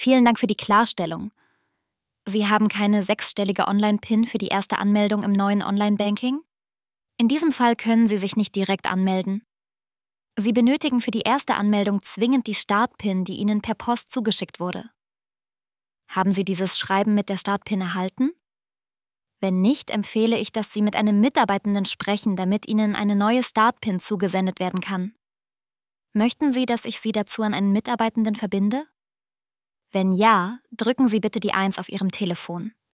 Vielen Dank für die Klarstellung. Sie haben keine 6-stellige Online-PIN für die erste Anmeldung im neuen Online-Banking? In diesem Fall können Sie sich nicht direkt anmelden. Sie benötigen für die erste Anmeldung zwingend die Start-PIN, die Ihnen per Post zugeschickt wurde. Haben Sie dieses Schreiben mit der Start-PIN erhalten? Wenn nicht, empfehle ich, dass Sie mit einem Mitarbeitenden sprechen, damit Ihnen eine neue Start-PIN zugesendet werden kann. Möchten Sie, dass ich Sie dazu an einen Mitarbeitenden verbinde? Wenn ja, drücken Sie bitte die 1 auf Ihrem Telefon.